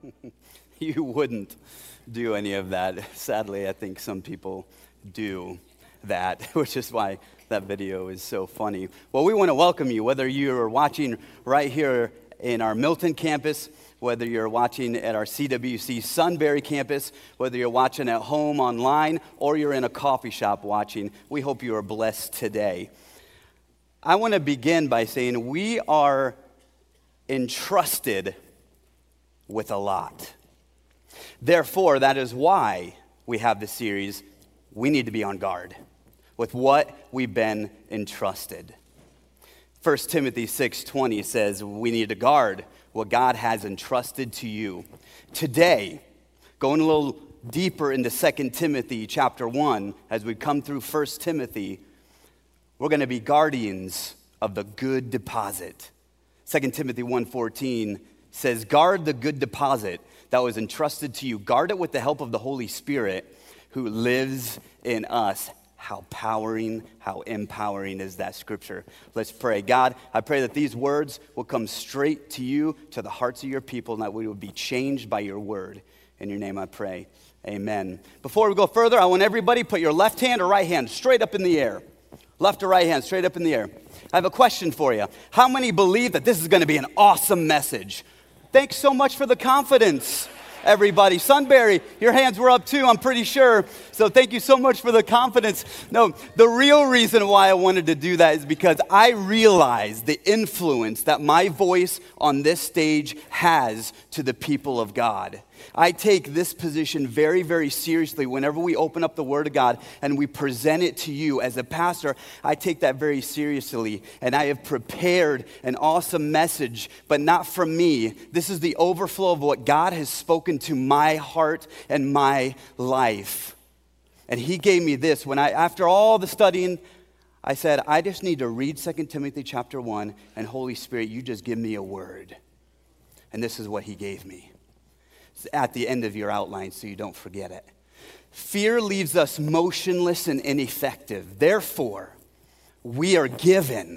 You wouldn't do any of that. Sadly, I think some people do that, which is why that video is so funny. Well, we want to welcome you, whether you're watching right here in our Milton campus, whether you're watching at our CWC Sunbury campus, whether you're watching at home online, or you're in a coffee shop watching. We hope you are blessed today. I want to begin by saying we are entrusted with a lot. Therefore, that is why we have this series. We need to be on guard with what we've been entrusted. 1 Timothy 6:20 says we need to guard what God has entrusted to you. Today, going a little deeper into 2 Timothy chapter 1, as we come through 1 Timothy, we're going to be guardians of the good deposit. 2 Timothy 1:14 says, guard the good deposit that was entrusted to you. Guard it with the help of the Holy Spirit who lives in us. How empowering is that scripture? Let's pray. God, I pray that these words will come straight to you, to the hearts of your people, and that we will be changed by your word. In your name I pray. Amen. Before we go further, I want everybody put your left hand or right hand straight up in the air. Left or right hand straight up in the air. I have a question for you. How many believe that this is going to be an awesome message? Thanks so much for the confidence, everybody. Sunbury, your hands were up too, I'm pretty sure. So thank you so much for the confidence. No, the real reason why I wanted to do that is because I realize the influence that my voice on this stage has to the people of God. I take this position very, very seriously. Whenever we open up the Word of God and we present it to you as a pastor, I take that very seriously. And I have prepared an awesome message, but not from me. This is the overflow of what God has spoken to my heart and my life. And He gave me this. After all the studying, I said, I just need to read 2 Timothy chapter 1, and Holy Spirit, you just give me a word. And this is what He gave me. At the end of your outline so you don't forget it. Fear leaves us motionless and ineffective. Therefore, we are given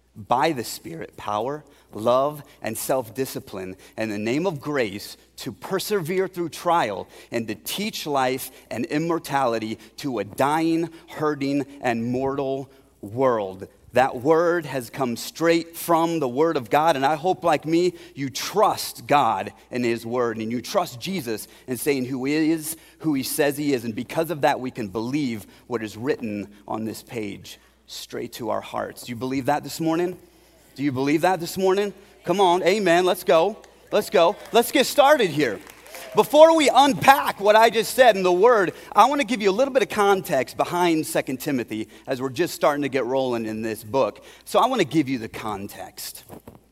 by the Spirit power, love, and self-discipline in the name of grace to persevere through trial and to teach life and immortality to a dying, hurting, and mortal world. That word has come straight from the Word of God, and I hope, like me, you trust God and His Word, and you trust Jesus in saying who He is, who He says He is, and because of that, we can believe what is written on this page straight to our hearts. Do you believe that this morning? Do you believe that this morning? Come on, amen, let's go. Let's go. Let's get started here. Before we unpack what I just said in the Word, I want to give you a little bit of context behind 2 Timothy as we're just starting to get rolling in this book. So I want to give you the context.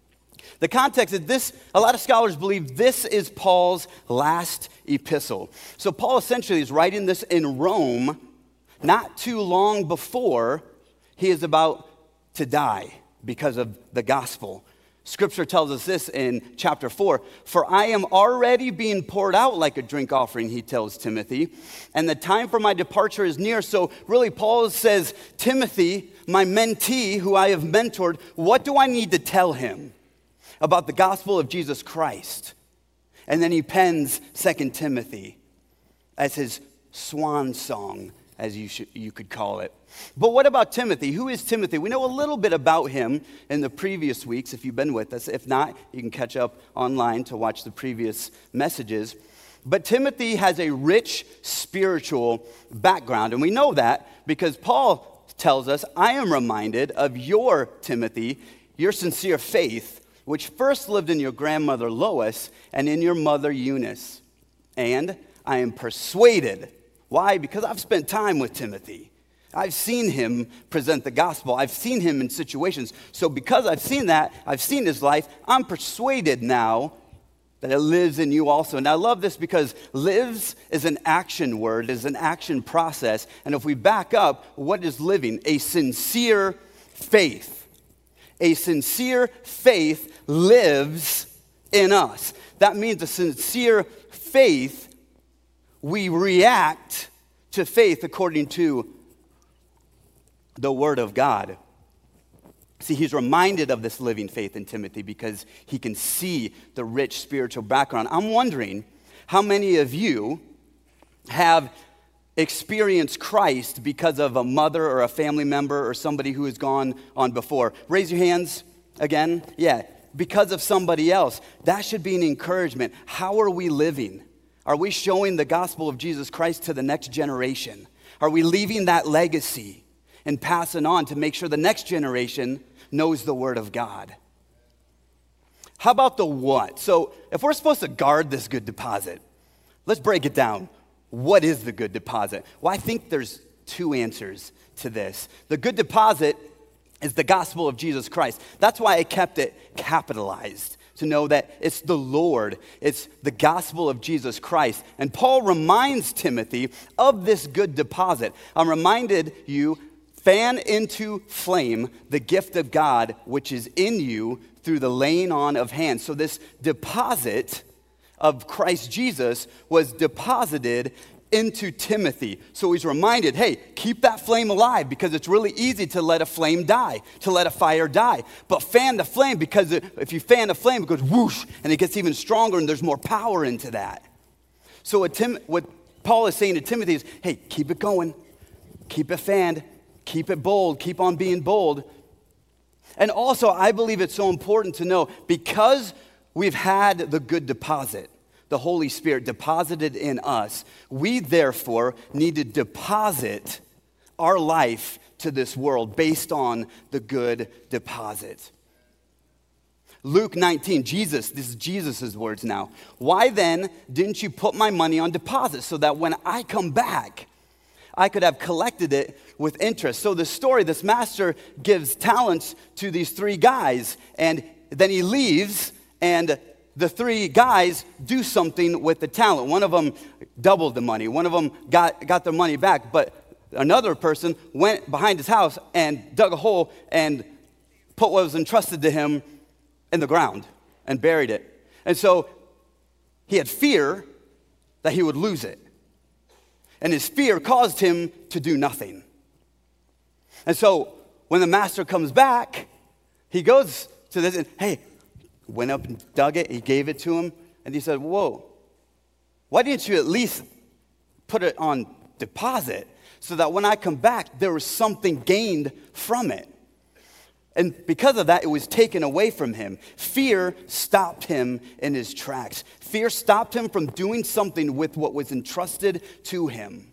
The context is this: a lot of scholars believe this is Paul's last epistle. So Paul essentially is writing this in Rome not too long before he is about to die because of the gospel. Scripture tells us this in chapter 4. For I am already being poured out like a drink offering, he tells Timothy, and the time for my departure is near. So really Paul says, Timothy, my mentee who I have mentored, what do I need to tell him about the gospel of Jesus Christ? And then he pens 2 Timothy as his swan song, as you could call it. But what about Timothy? Who is Timothy? We know a little bit about him in the previous weeks, if you've been with us. If not, you can catch up online to watch the previous messages. But Timothy has a rich spiritual background, and we know that because Paul tells us, I am reminded of your, Timothy, your sincere faith, which first lived in your grandmother Lois and in your mother Eunice. And I am persuaded. Why? Because I've spent time with Timothy. I've seen him present the gospel. I've seen him in situations. So because I've seen that, I've seen his life, I'm persuaded now that it lives in you also. And I love this because lives is an action word, is an action process. And if we back up, what is living? A sincere faith. A sincere faith lives in us. That means a sincere faith, we react to faith according to the Word of God. See, he's reminded of this living faith in Timothy because he can see the rich spiritual background. I'm wondering how many of you have experienced Christ because of a mother or a family member or somebody who has gone on before. Raise your hands again. Yeah, because of somebody else. That should be an encouragement. How are we living? Are we showing the gospel of Jesus Christ to the next generation? Are we leaving that legacy and passing on to make sure the next generation knows the word of God? How about the what? So if we're supposed to guard this good deposit, let's break it down. What is the good deposit? Well, I think there's two answers to this. The good deposit is the gospel of Jesus Christ. That's why I kept it capitalized, to know that it's the Lord, it's the gospel of Jesus Christ. And Paul reminds Timothy of this good deposit. I'm reminded you, fan into flame the gift of God which is in you through the laying on of hands. So this deposit of Christ Jesus was deposited into Timothy. So he's reminded, hey, keep that flame alive, because it's really easy to let a flame die, to let a fire die. But fan the flame, because if you fan the flame, it goes whoosh, and it gets even stronger, and there's more power into that. So what Paul is saying to Timothy is, hey, keep it going, keep it fanned, keep it bold, keep on being bold. And also, I believe it's so important to know, because we've had the good deposit, the Holy Spirit deposited in us, we therefore need to deposit our life to this world based on the good deposit. Luke 19, this is Jesus' words now. Why then didn't you put my money on deposit so that when I come back, I could have collected it with interest? So the story, this master gives talents to these three guys, and then he leaves, and the three guys do something with the talent. One of them doubled the money. One of them got their money back. But another person went behind his house and dug a hole and put what was entrusted to him in the ground and buried it. And so he had fear that he would lose it. And his fear caused him to do nothing. And so when the master comes back, he goes to this and, hey, went up and dug it, he gave it to him, and he said, whoa, why didn't you at least put it on deposit so that when I come back, there was something gained from it? And because of that, it was taken away from him. Fear stopped him in his tracks. Fear stopped him from doing something with what was entrusted to him.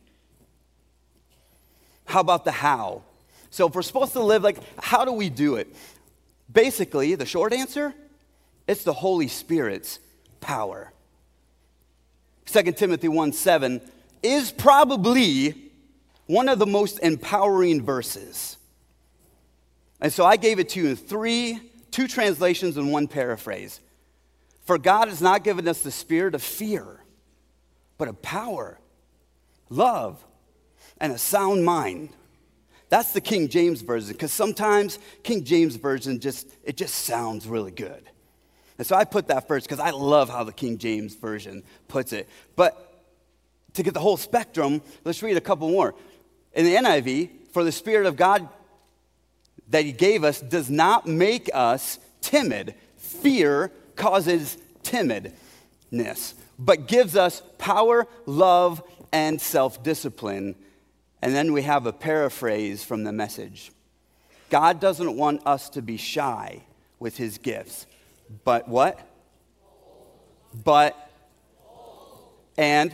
How about the how? So if we're supposed to live how do we do it? Basically, the short answer, it's the Holy Spirit's power. 2 Timothy 1:7 is probably one of the most empowering verses. And so I gave it to you in two translations and one paraphrase. For God has not given us the spirit of fear, but of power, love, and a sound mind. That's the King James Version, because sometimes King James Version just sounds really good. And so I put that first because I love how the King James Version puts it. But to get the whole spectrum, let's read a couple more. In the NIV, for the Spirit of God that he gave us does not make us timid. Fear causes timidness, but gives us power, love, and self-discipline. And then we have a paraphrase from the Message. God doesn't want us to be shy with his gifts. But what? But, and,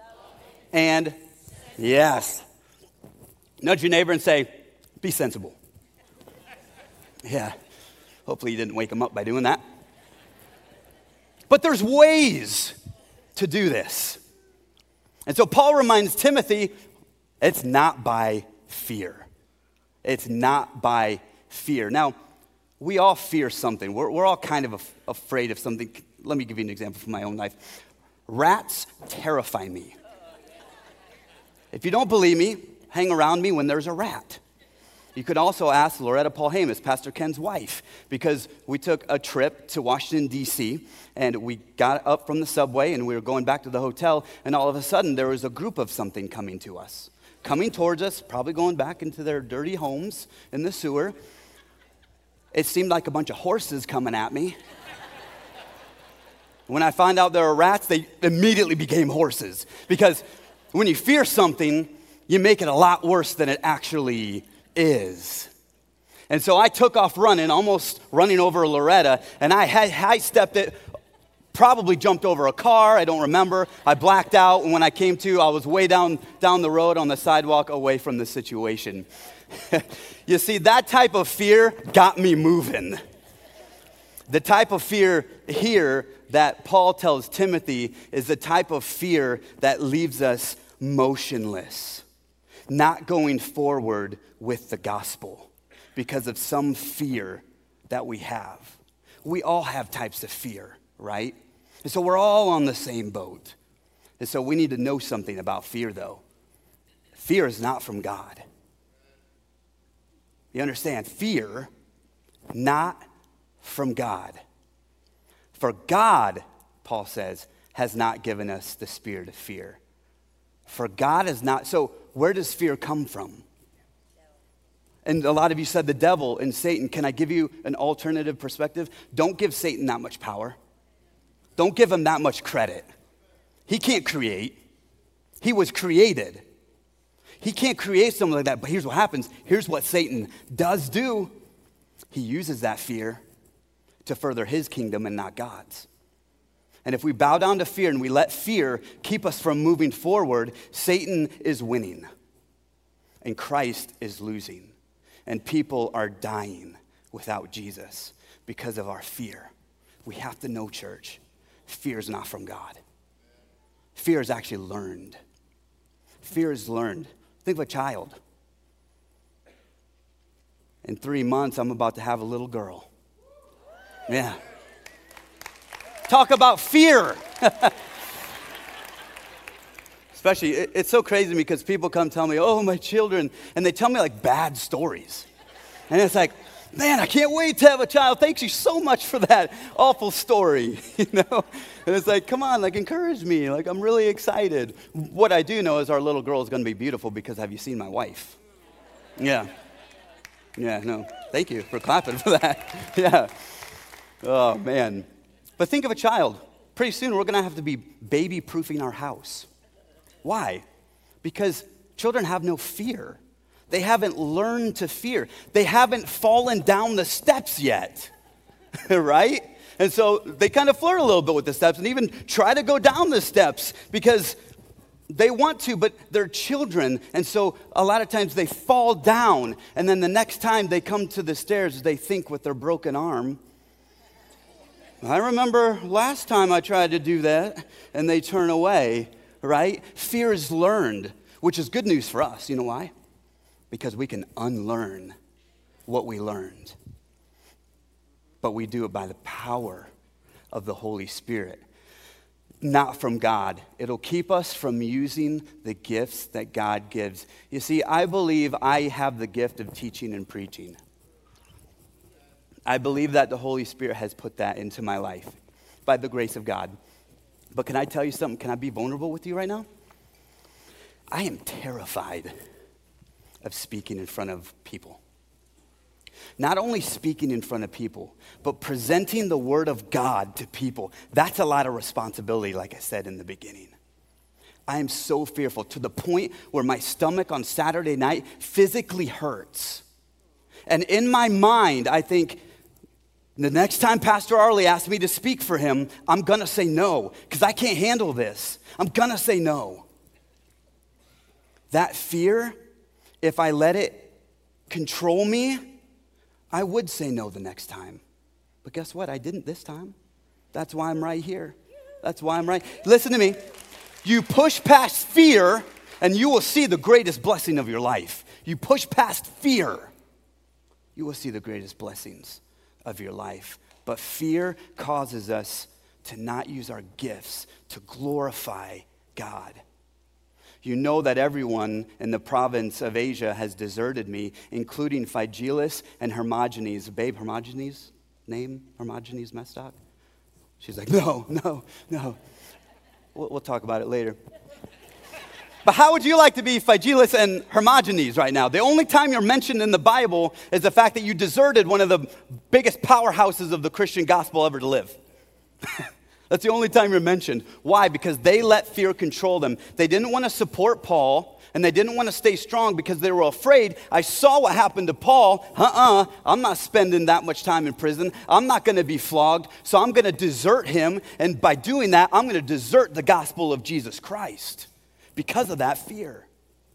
yes. Nudge your neighbor and say, be sensible. Yeah, hopefully you didn't wake him up by doing that. But there's ways to do this. And so Paul reminds Timothy, it's not by fear. It's not by fear. Now, we all fear something. We're all kind of afraid of something. Let me give you an example from my own life. Rats terrify me. If you don't believe me, hang around me when there's a rat. You could also ask Loretta Paul Hamas, Pastor Ken's wife, because we took a trip to Washington, D.C., and we got up from the subway, and we were going back to the hotel, and all of a sudden, there was a group of something coming towards us, probably going back into their dirty homes in the sewer. it seemed like a bunch of horses coming at me. When I found out there were rats, they immediately became horses. Because when you fear something, you make it a lot worse than it actually is. And so I took off running, almost running over Loretta, and I high-stepped it, probably jumped over a car, I don't remember. I blacked out, and when I came to, I was way down the road on the sidewalk away from the situation. You see, that type of fear got me moving. The type of fear here that Paul tells Timothy is the type of fear that leaves us motionless, not going forward with the gospel because of some fear that we have. We all have types of fear, right? And so we're all on the same boat. And so we need to know something about fear, though. Fear is not from God. You understand? Fear, not from God. For God, Paul says, has not given us the spirit of fear. For God is not. So where does fear come from? And a lot of you said the devil and Satan. Can I give you an alternative perspective? Don't give Satan that much power. Don't give him that much credit. He can't create. He was created. He can't create something like that. But here's what happens. Here's what Satan does do. He uses that fear to further his kingdom and not God's. And if we bow down to fear and we let fear keep us from moving forward, Satan is winning and Christ is losing. And people are dying without Jesus because of our fear. We have to know, church, fear is not from God. Fear is actually learned. Fear is learned. Think of a child. In 3 months, I'm about to have a little girl. Yeah. Talk about fear. Especially, it's so crazy to me because people come tell me, oh, my children, and they tell me like bad stories. And it's like, man, I can't wait to have a child. Thanks you so much for that awful story, you know? And it's like, come on, like encourage me. Like I'm really excited. What I do know is our little girl is going to be beautiful because have you seen my wife? Yeah. Yeah, no, thank you for clapping for that. Yeah. Oh, man. But think of a child. Pretty soon we're going to have to be baby-proofing our house. Why? Because children have no fear. They haven't learned to fear. They haven't fallen down the steps yet, right? And so they kind of flirt a little bit with the steps and even try to go down the steps because they want to, but they're children. And so a lot of times they fall down, and then the next time they come to the stairs, they think with their broken arm, I remember last time I tried to do that, and they turn away, right? Fear is learned, which is good news for us. You know why? Because we can unlearn what we learned. But we do it by the power of the Holy Spirit, not from God. It'll keep us from using the gifts that God gives. You see, I believe I have the gift of teaching and preaching. I believe that the Holy Spirit has put that into my life by the grace of God. But can I tell you something? Can I be vulnerable with you right now? I am terrified of speaking in front of people. Not only speaking in front of people, but presenting the Word of God to people. That's a lot of responsibility, like I said in the beginning. I am so fearful to the point where my stomach on Saturday night physically hurts. And in my mind, I think, the next time Pastor Arlie asks me to speak for him, I'm going to say no, because I can't handle this. I'm going to say no. That fear, if I let it control me, I would say no the next time. But guess what? I didn't this time. That's why I'm right here. That's why I'm right. Listen to me. You push past fear, and you will see the greatest blessing of your life. You push past fear, you will see the greatest blessings of your life. But fear causes us to not use our gifts to glorify God. You know that everyone in the province of Asia has deserted me, including Phygellus and Hermogenes. Babe, Hermogenes' name? Hermogenes Mestock? She's like, no. We'll talk about it later. But how would you like to be Phygelus and Hermogenes right now? The only time you're mentioned in the Bible is the fact that you deserted one of the biggest powerhouses of the Christian gospel ever to live. That's the only time you're mentioned. Why? Because they let fear control them. They didn't want to support Paul, and they didn't want to stay strong because they were afraid. I saw what happened to Paul. I'm not spending that much time in prison. I'm not going to be flogged, so I'm going to desert him. And by doing that, I'm going to desert the gospel of Jesus Christ. Because of that fear.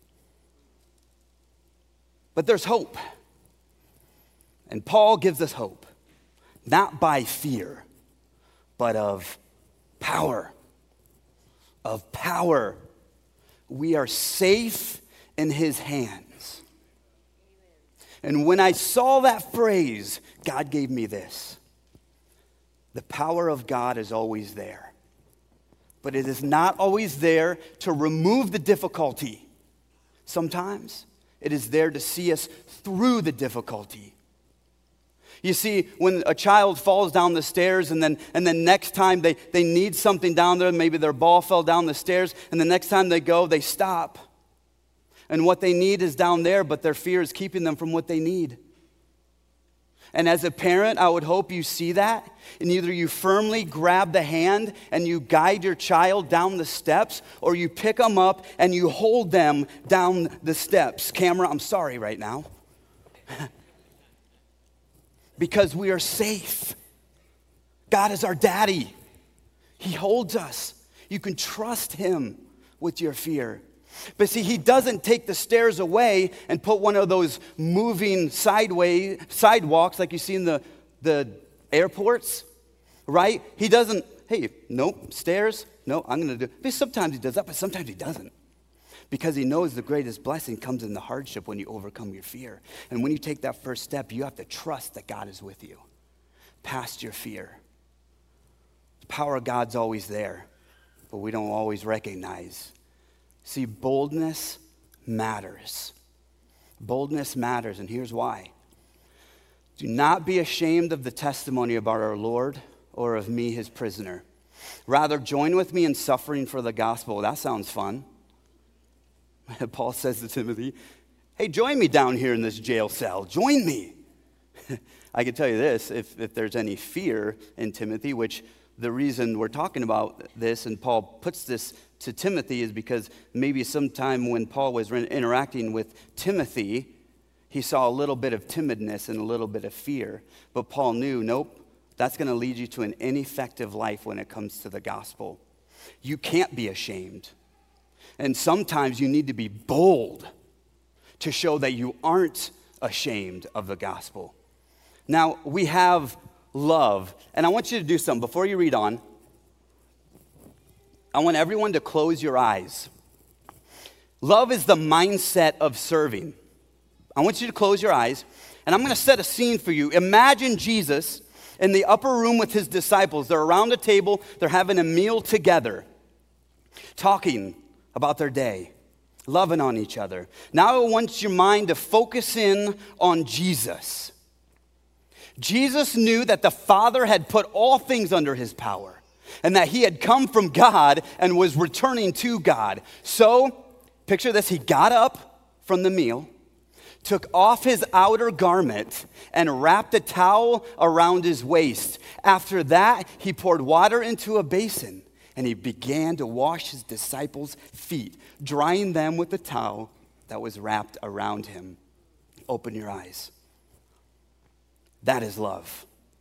But there's hope. And Paul gives us hope. Not by fear, but of power. Of power. We are safe in his hands. And when I saw that phrase, God gave me this. The power of God is always there. But it is not always there to remove the difficulty. Sometimes it is there to see us through the difficulty. You see, when a child falls down the stairs and then next time they need something down there, maybe their ball fell down the stairs, and the next time they go, they stop. And what they need is down there, but their fear is keeping them from what they need. And as a parent, I would hope you see that. And either you firmly grab the hand and you guide your child down the steps, or you pick them up and you hold them down the steps. Camera, I'm sorry right now. Because we are safe. God is our daddy. He holds us. You can trust him with your fear. But see, he doesn't take the stairs away and put one of those moving sidewalks like you see in the airports, right? He doesn't, hey, nope, stairs, no, I'm going to do. Because sometimes he does that, but sometimes he doesn't. Because he knows the greatest blessing comes in the hardship when you overcome your fear. And when you take that first step, you have to trust that God is with you, past your fear. The power of God's always there, but we don't always recognize. See, boldness matters. Boldness matters, and here's why. Do not be ashamed of the testimony about our Lord or of me, his prisoner. Rather, join with me in suffering for the gospel. That sounds fun. Paul says to Timothy, hey, join me down here in this jail cell. Join me. I can tell you this, if there's any fear in Timothy, which the reason we're talking about this, and Paul puts this to Timothy, is because maybe sometime when Paul was interacting with Timothy, he saw a little bit of timidness and a little bit of fear. But Paul knew, nope, that's going to lead you to an ineffective life when it comes to the gospel. You can't be ashamed. And sometimes you need to be bold to show that you aren't ashamed of the gospel. Now, we have love. And I want you to do something. Before you read on, I want everyone to close your eyes. Love is the mindset of serving. I want you to close your eyes, and I'm going to set a scene for you. Imagine Jesus in the upper room with his disciples. They're around a table. They're having a meal together, talking about their day, loving on each other. Now I want your mind to focus in on Jesus. Jesus knew that the Father had put all things under his power and that he had come from God and was returning to God. So, picture this, he got up from the meal, took off his outer garment, and wrapped a towel around his waist. After that, he poured water into a basin, and he began to wash his disciples' feet, drying them with the towel that was wrapped around him. Open your eyes. That is love.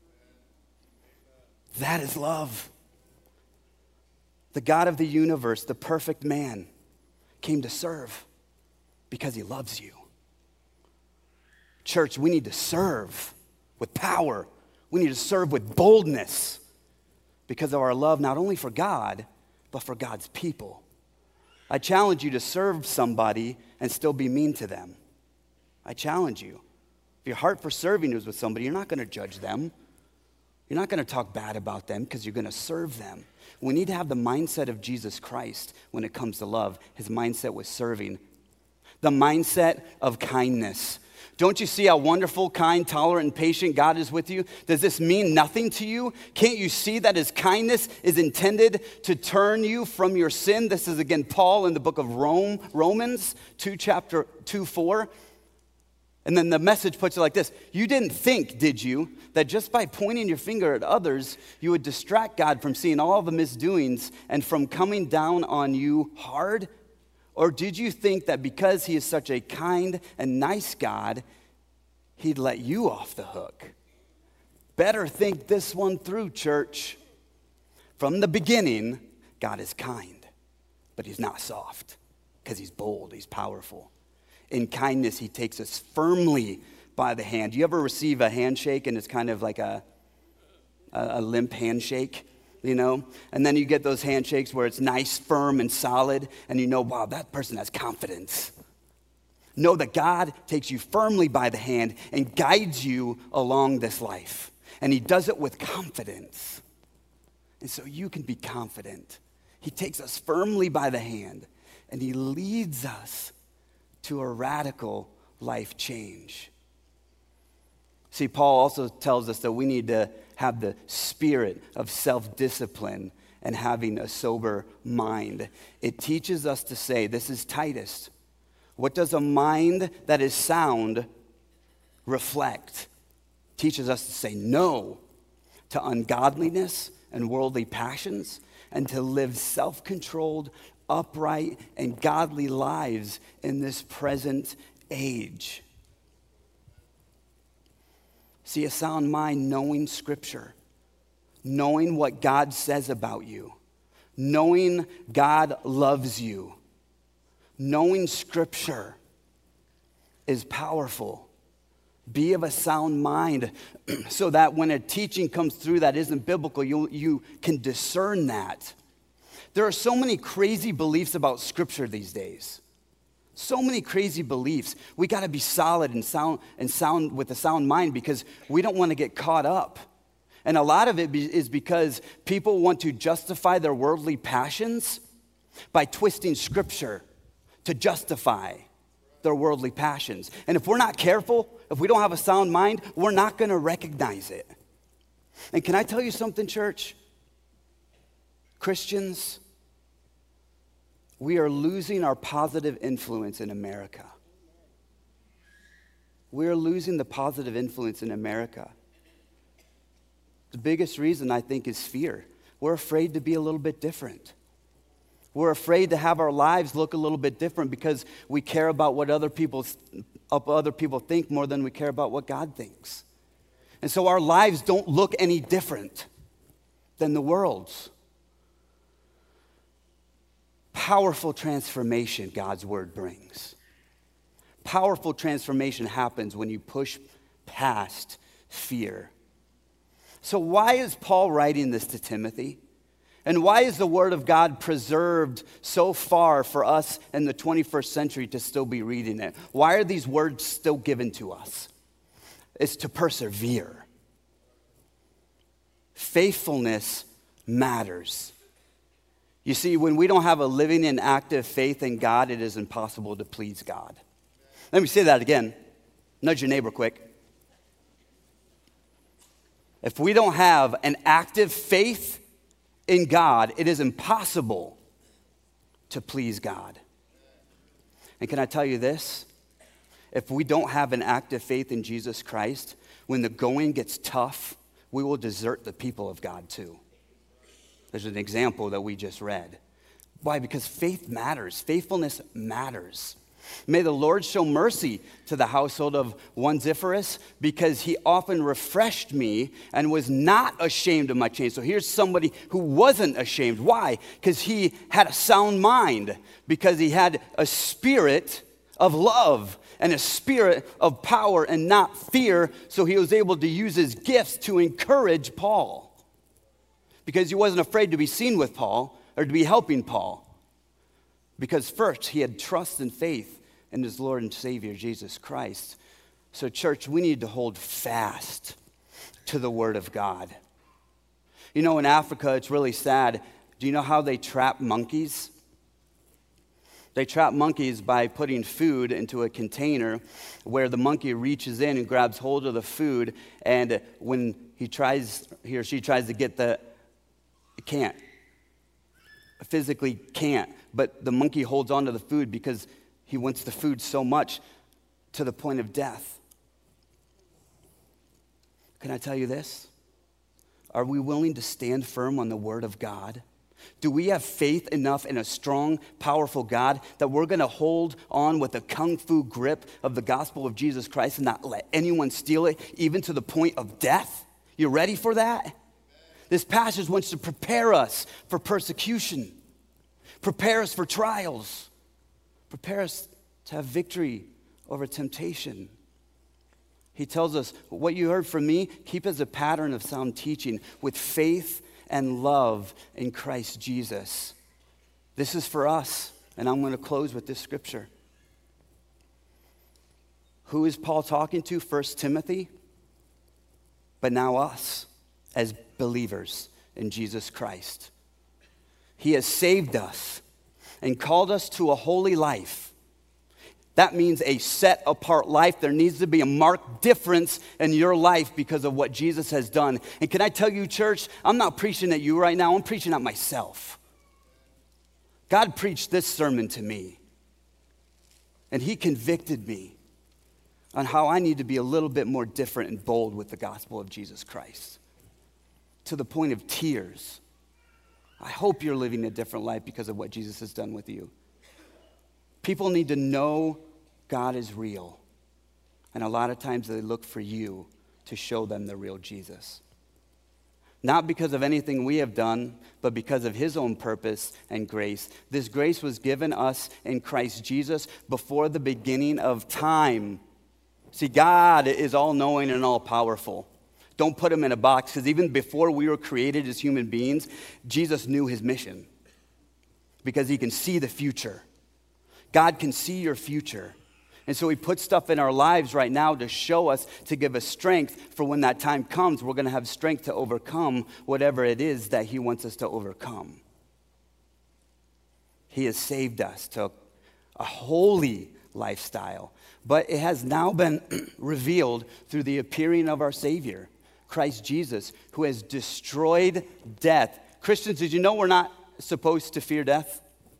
That is love. The God of the universe, the perfect man, came to serve because he loves you. Church, we need to serve with power. We need to serve with boldness because of our love not only for God, but for God's people. I challenge you to serve somebody and still be mean to them. I challenge you. If your heart for serving is with somebody, you're not going to judge them. You're not going to talk bad about them because you're going to serve them. We need to have the mindset of Jesus Christ when it comes to love. His mindset was serving. The mindset of kindness. Don't you see how wonderful, kind, tolerant, and patient God is with you? Does this mean nothing to you? Can't you see that his kindness is intended to turn you from your sin? This is again Paul in the book of Romans 2:4. And then the Message puts it like this: you didn't think, did you, that just by pointing your finger at others, you would distract God from seeing all the misdoings and from coming down on you hard? Or did you think that because he is such a kind and nice God, he'd let you off the hook? Better think this one through, church. From the beginning, God is kind, but he's not soft, because he's bold, he's powerful. In kindness, he takes us firmly by the hand. You ever receive a handshake and it's kind of like a limp handshake? You know, and then you get those handshakes where it's nice, firm, and solid, and you know, wow, that person has confidence. Know that God takes you firmly by the hand and guides you along this life, and he does it with confidence. And so you can be confident. He takes us firmly by the hand, and he leads us to a radical life change. See, Paul also tells us that we need to have the spirit of self-discipline and having a sober mind. It teaches us to say, this is Titus, what does a mind that is sound reflect? Teaches us to say no to ungodliness and worldly passions and to live self-controlled, upright, and godly lives in this present age. See, a sound mind knowing Scripture, knowing what God says about you, knowing God loves you, knowing Scripture is powerful. Be of a sound mind so that when a teaching comes through that isn't biblical, you can discern that. There are so many crazy beliefs about Scripture these days. So many crazy beliefs. We got to be solid and sound with a sound mind because we don't want to get caught up. And a lot of it is because people want to justify their worldly passions by twisting Scripture to justify their worldly passions. And if we're not careful, if we don't have a sound mind, we're not going to recognize it. And can I tell you something, church? Christians, we are losing our positive influence in America. We are losing the positive influence in America. The biggest reason, I think, is fear. We're afraid to be a little bit different. We're afraid to have our lives look a little bit different because we care about what other people think more than we care about what God thinks. And so our lives don't look any different than the world's. Powerful transformation God's word brings. Powerful transformation happens when you push past fear. So why is Paul writing this to Timothy? And why is the word of God preserved so far for us in the 21st century to still be reading it? Why are these words still given to us? It's to persevere. Faithfulness matters. You see, when we don't have a living and active faith in God, it is impossible to please God. Let me say that again. Nudge your neighbor quick. If we don't have an active faith in God, it is impossible to please God. And can I tell you this? If we don't have an active faith in Jesus Christ, when the going gets tough, we will desert the people of God too. There's an example that we just read. Why? Because faith matters. Faithfulness matters. May the Lord show mercy to the household of Onesiphorus, because he often refreshed me and was not ashamed of my chains. So here's somebody who wasn't ashamed. Why? Because he had a sound mind, because he had a spirit of love and a spirit of power and not fear, so he was able to use his gifts to encourage Paul. Because he wasn't afraid to be seen with Paul or to be helping Paul. Because first, he had trust and faith in his Lord and Savior, Jesus Christ. So church, we need to hold fast to the Word of God. You know, in Africa, it's really sad. Do you know how they trap monkeys? They trap monkeys by putting food into a container where the monkey reaches in and grabs hold of the food, and when he or she tries to get it can't. Physically can't, but the monkey holds on to the food because he wants the food so much to the point of death. Can I tell you this? Are we willing to stand firm on the Word of God? Do we have faith enough in a strong, powerful God that we're going to hold on with a kung fu grip of the gospel of Jesus Christ and not let anyone steal it, even to the point of death? You ready for that? This passage wants to prepare us for persecution, prepare us for trials, prepare us to have victory over temptation. He tells us, what you heard from me, keep as a pattern of sound teaching with faith and love in Christ Jesus. This is for us, and I'm going to close with this scripture. Who is Paul talking to? 1 Timothy, but now us as believers in Jesus Christ. He has saved us and called us to a holy life. That means a set-apart life. There needs to be a marked difference in your life because of what Jesus has done. And can I tell you, church, I'm not preaching at you right now. I'm preaching at myself. God preached this sermon to me, and he convicted me on how I need to be a little bit more different and bold with the gospel of Jesus Christ, to the point of tears. I hope you're living a different life because of what Jesus has done with you. People need to know God is real. And a lot of times they look for you to show them the real Jesus. Not because of anything we have done, but because of his own purpose and grace. This grace was given us in Christ Jesus before the beginning of time. See, God is all-knowing and all-powerful. Don't put him in a box, because even before we were created as human beings, Jesus knew his mission because he can see the future. God can see your future. And so he puts stuff in our lives right now to show us, to give us strength for when that time comes. We're going to have strength to overcome whatever it is that he wants us to overcome. He has saved us to a holy lifestyle. But it has now been revealed through the appearing of our Savior, Christ Jesus, who has destroyed death. Christians, did you know we're not supposed to fear death?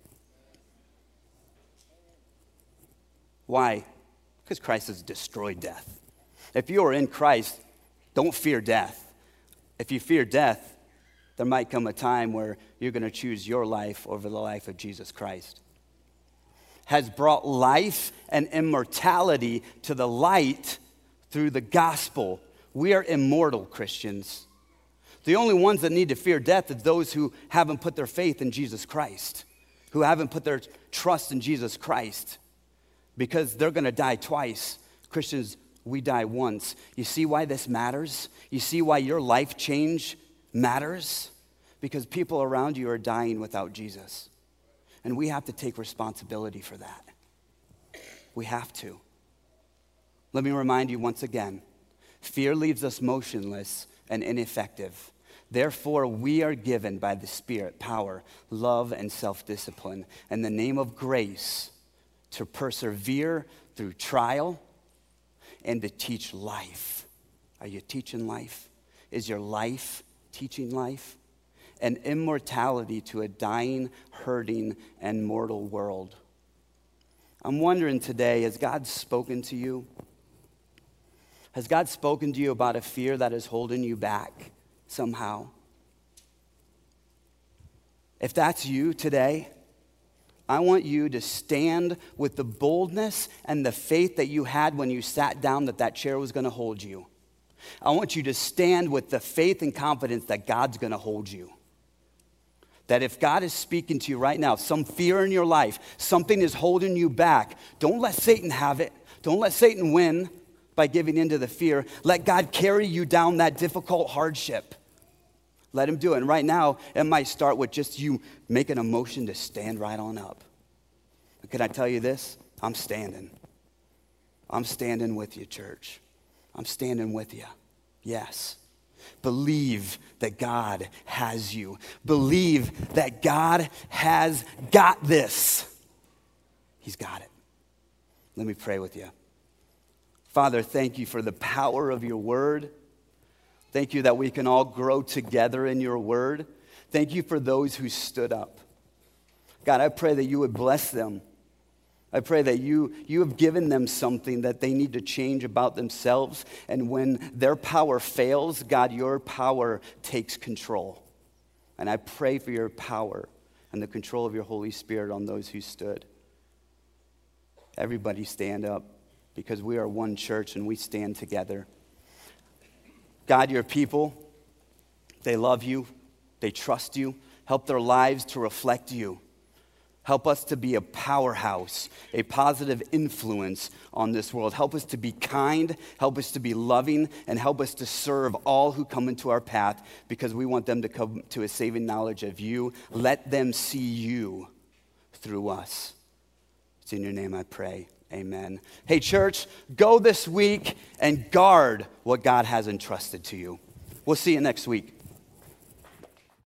Why? Because Christ has destroyed death. If you are in Christ, don't fear death. If you fear death, there might come a time where you're going to choose your life over the life of Jesus Christ. Has brought life and immortality to the light through the gospel. We are immortal, Christians. The only ones that need to fear death is those who haven't put their faith in Jesus Christ, who haven't put their trust in Jesus Christ. Because they're going to die twice. Christians, we die once. You see why this matters? You see why your life change matters? Because people around you are dying without Jesus. And we have to take responsibility for that. We have to. Let me remind you once again, fear leaves us motionless and ineffective. Therefore, we are given by the Spirit power, love, and self-discipline. In the name of grace, to persevere through trial and to teach life. Are you teaching life? Is your life teaching life? And immortality to a dying, hurting, and mortal world. I'm wondering today, has God spoken to you? Has God spoken to you about a fear that is holding you back somehow? If that's you today, I want you to stand with the boldness and the faith that you had when you sat down that chair was going to hold you. I want you to stand with the faith and confidence that God's going to hold you. That if God is speaking to you right now, some fear in your life, something is holding you back, don't let Satan have it. Don't let Satan win by giving into the fear. Let God carry you down that difficult hardship. Let him do it. And right now, it might start with just you making a motion to stand right on up. Can I tell you this? I'm standing. I'm standing with you, church. I'm standing with you. Yes. Believe that God has you. Believe that God has got this. He's got it. Let me pray with you. Father, thank you for the power of your word. Thank you that we can all grow together in your word. Thank you for those who stood up. God, I pray that you would bless them. I pray that you have given them something that they need to change about themselves. And when their power fails, God, your power takes control. And I pray for your power and the control of your Holy Spirit on those who stood. Everybody stand up, because we are one church and we stand together. God, your people, they love you. They trust you. Help their lives to reflect you. Help us to be a powerhouse, a positive influence on this world. Help us to be kind, help us to be loving, and help us to serve all who come into our path, because we want them to come to a saving knowledge of you. Let them see you through us. It's in your name I pray. Amen. Hey, church, go this week and guard what God has entrusted to you. We'll see you next week.